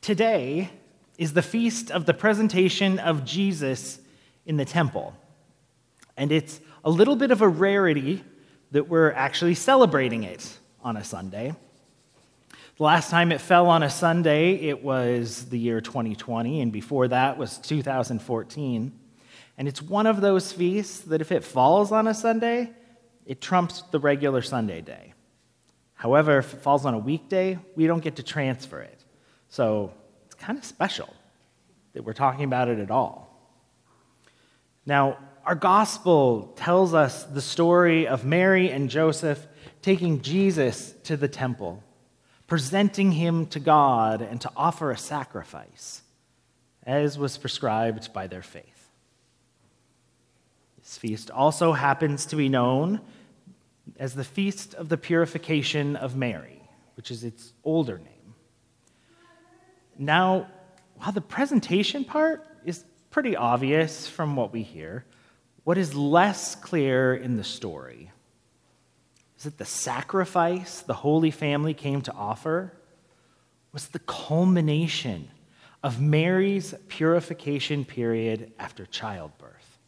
Today is the feast of the presentation of Jesus in the temple. And it's a little bit of a rarity that we're actually celebrating it on a Sunday. The last time it fell on a Sunday, it was the year 2020, and before that was 2014. And it's one of those feasts that if it falls on a Sunday, it trumps the regular Sunday day. However, if it falls on a weekday, we don't get to transfer it. So it's kind of special that we're talking about it at all. Now, our gospel tells us the story of Mary and Joseph taking Jesus to the temple, presenting him to God and to offer a sacrifice, as was prescribed by their faith. This feast also happens to be known as the Feast of the Purification of Mary, which is its older name. Now, while the presentation part is pretty obvious from what we hear, what is less clear in the story is that the sacrifice the Holy Family came to offer was the culmination of Mary's purification period after childbirth.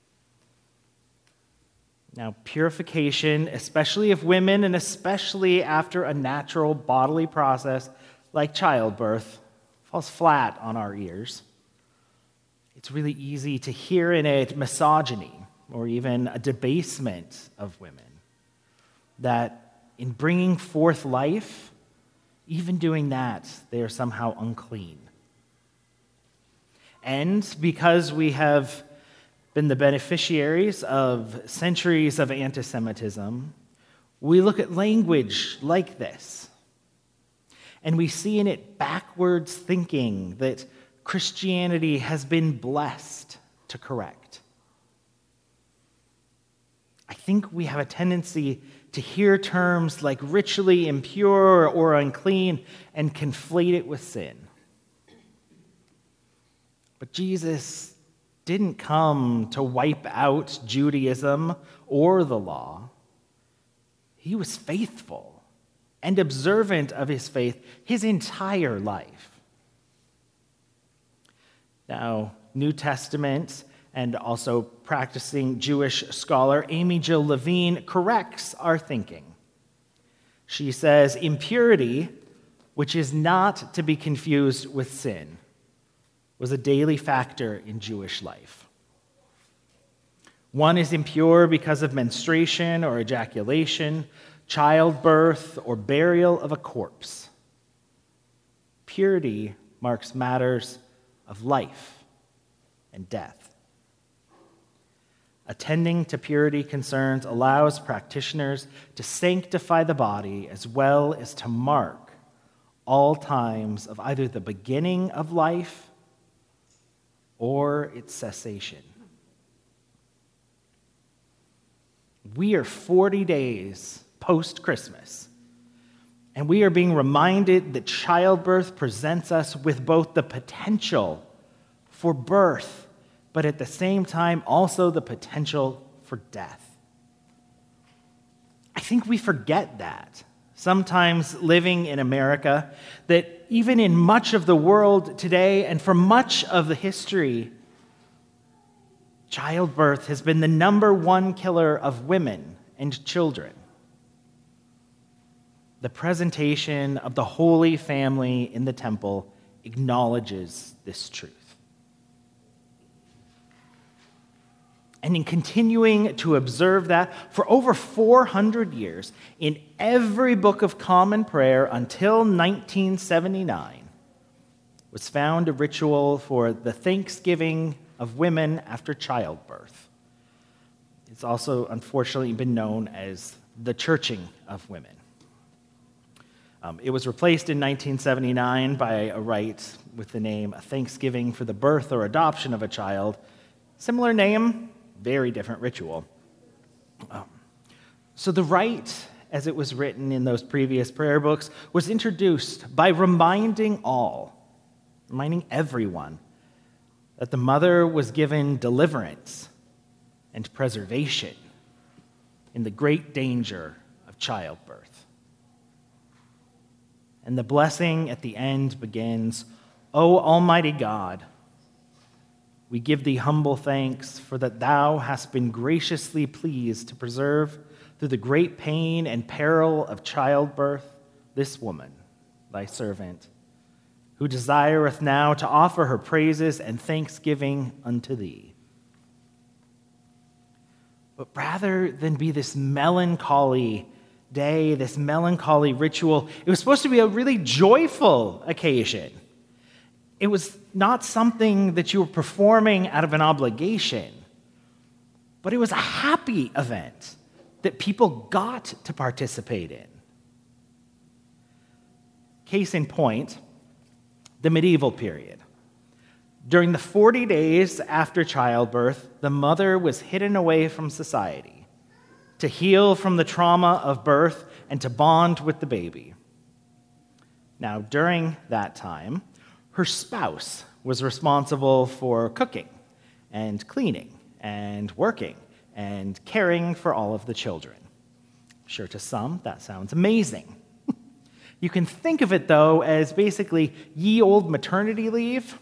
Now, purification, especially of women and especially after a natural bodily process like childbirth, falls flat on our ears. It's really easy to hear in it misogyny or even a debasement of women. That in bringing forth life, even doing that, they are somehow unclean. And because we have been the beneficiaries of centuries of anti-Semitism, we look at language like this, and we see in it backwards thinking that Christianity has been blessed to correct. I think we have a tendency to hear terms like ritually impure or unclean and conflate it with sin. But Jesus didn't come to wipe out Judaism or the law. He was faithful and observant of his faith his entire life. Now, New Testament and also practicing Jewish scholar Amy Jill Levine corrects our thinking. She says, impurity, which is not to be confused with sin, was a daily factor in Jewish life. One is impure because of menstruation or ejaculation, childbirth, or burial of a corpse. Purity marks matters of life and death. Attending to purity concerns allows practitioners to sanctify the body as well as to mark all times of either the beginning of life or its cessation. We are 40 days post-Christmas, and we are being reminded that childbirth presents us with both the potential for birth, but at the same time also the potential for death. I think we forget that, sometimes living in America, that even in much of the world today and for much of the history, childbirth has been the number one killer of women and children. The presentation of the Holy Family in the temple acknowledges this truth. And in continuing to observe that for over 400 years, in every book of common prayer until 1979, was found a ritual for the thanksgiving of women after childbirth. It's also unfortunately been known as the churching of women. It was replaced in 1979 by a rite with the name Thanksgiving for the Birth or Adoption of a Child. Similar name, very different ritual. So the rite, as it was written in those previous prayer books, was introduced by reminding everyone, that the mother was given deliverance and preservation in the great danger of childbirth. And the blessing at the end begins, O Almighty God, we give thee humble thanks for that thou hast been graciously pleased to preserve through the great pain and peril of childbirth this woman, thy servant, who desireth now to offer her praises and thanksgiving unto thee. But rather than be this melancholy day, this melancholy ritual, it was supposed to be a really joyful occasion. It was not something that you were performing out of an obligation, but it was a happy event that people got to participate in. Case in point, the medieval period. During the 40 days after childbirth, the mother was hidden away from society to heal from the trauma of birth and to bond with the baby. Now, during that time, her spouse was responsible for cooking and cleaning and working and caring for all of the children. I'm sure to some that sounds amazing. You can think of it, though, as basically ye olde maternity leave.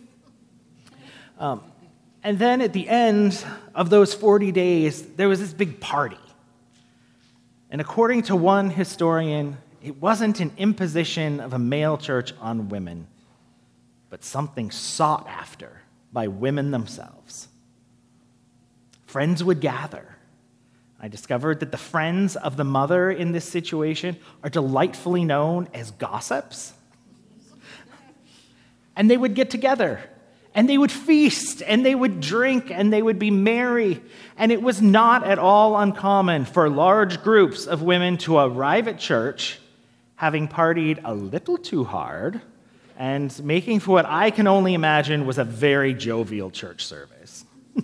And then at the end of those 40 days, there was this big party. And according to one historian, it wasn't an imposition of a male church on women, but something sought after by women themselves. Friends would gather. I discovered that the friends of the mother in this situation are delightfully known as gossips. And they would get together, and they would feast, and they would drink, and they would be merry. And it was not at all uncommon for large groups of women to arrive at church having partied a little too hard and making for what I can only imagine was a very jovial church service.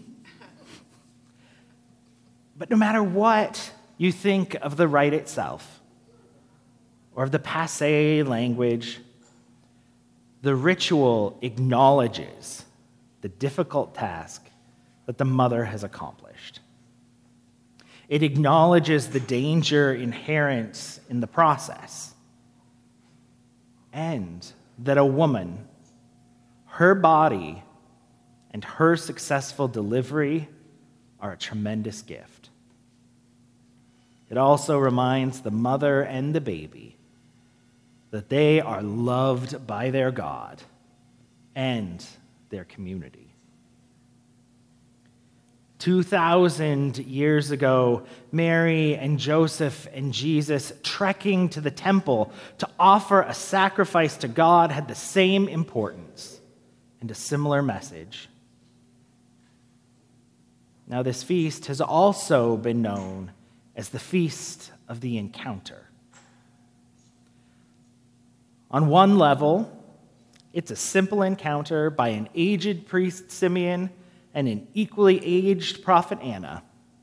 But no matter what you think of the rite itself or of the passé language, the ritual acknowledges the difficult task that the mother has accomplished. It acknowledges the danger inherent in the process, and that a woman, her body, and her successful delivery are a tremendous gift. It also reminds the mother and the baby that they are loved by their God and their community. 2,000 years ago, Mary and Joseph and Jesus trekking to the temple to offer a sacrifice to God had the same importance and a similar message. Now, this feast has also been known as the Feast of the Encounter. On one level, it's a simple encounter by an aged priest Simeon and an equally aged prophet Anna.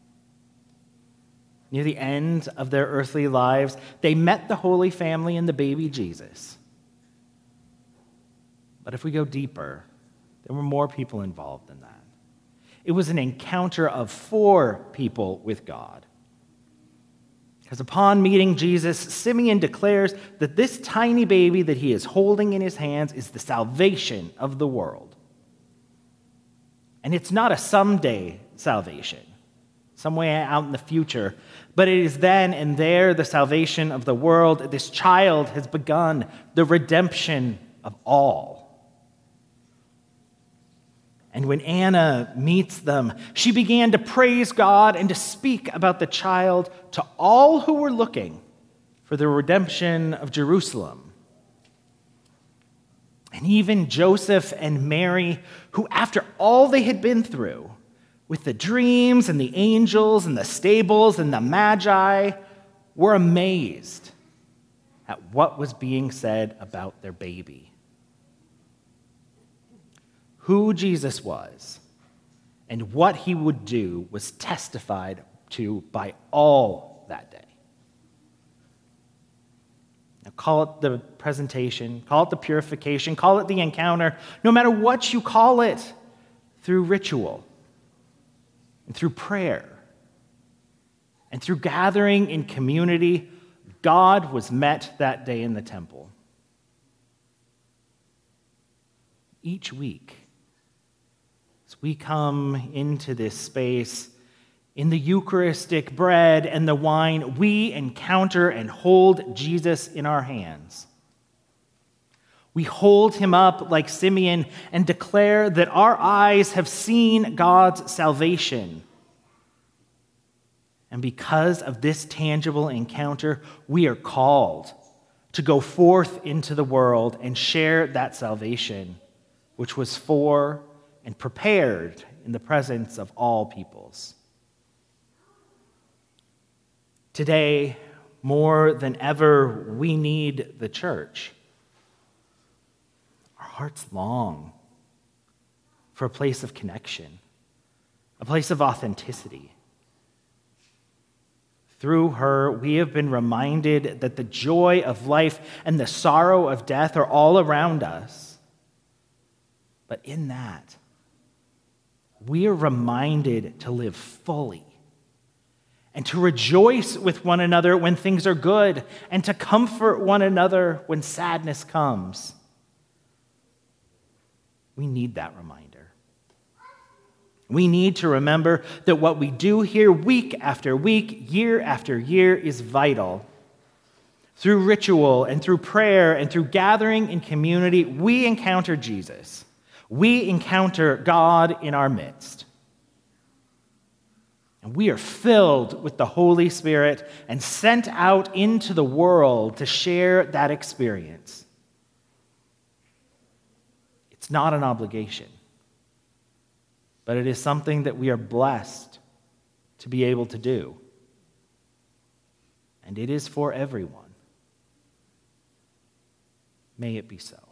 Near the end of their earthly lives, they met the Holy Family and the baby Jesus. But if we go deeper, there were more people involved than that. It was an encounter of 4 people with God. Because upon meeting Jesus, Simeon declares that this tiny baby that he is holding in his hands is the salvation of the world. And it's not a someday salvation, some way out in the future, but it is then and there the salvation of the world. This child has begun the redemption of all. And when Anna meets them, she began to praise God and to speak about the child to all who were looking for the redemption of Jerusalem. And even Joseph and Mary, who after all they had been through, with the dreams and the angels and the stables and the magi, were amazed at what was being said about their baby. Who Jesus was and what he would do was testified to by all that day. Now, call it the presentation, call it the purification, call it the encounter, no matter what you call it, through ritual and through prayer and through gathering in community, God was met that day in the temple. each week. As we come into this space, in the Eucharistic bread and the wine, we encounter and hold Jesus in our hands. We hold him up like Simeon and declare that our eyes have seen God's salvation. And because of this tangible encounter, we are called to go forth into the world and share that salvation, which was for and prepared in the presence of all peoples. Today, more than ever, we need the church. Our hearts long for a place of connection, a place of authenticity. Through her, we have been reminded that the joy of life and the sorrow of death are all around us. But in that, we are reminded to live fully and to rejoice with one another when things are good and to comfort one another when sadness comes. We need that reminder. We need to remember that what we do here week after week, year after year is vital. Through ritual and through prayer and through gathering in community, we encounter Jesus. We encounter God in our midst. And we are filled with the Holy Spirit and sent out into the world to share that experience. It's not an obligation, but it is something that we are blessed to be able to do. And it is for everyone. May it be so.